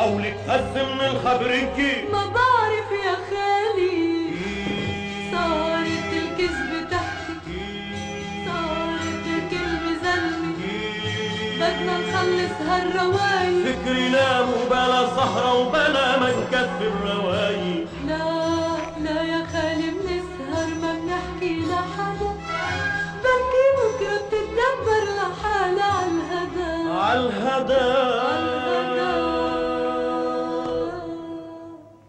حولك هز من الخبركي. ما بعرف يا خالي، صارت الكذبة تحكي، صارت الكلمة زلمة، بدنا نخلص هالرواية. فكري نام وبلا سهرة وبلا ما نكفي الرواية. لا يا خالي بنسهر ما بنحكي لحدا، بركي بكرة بتتدبر لحالها عالهدا.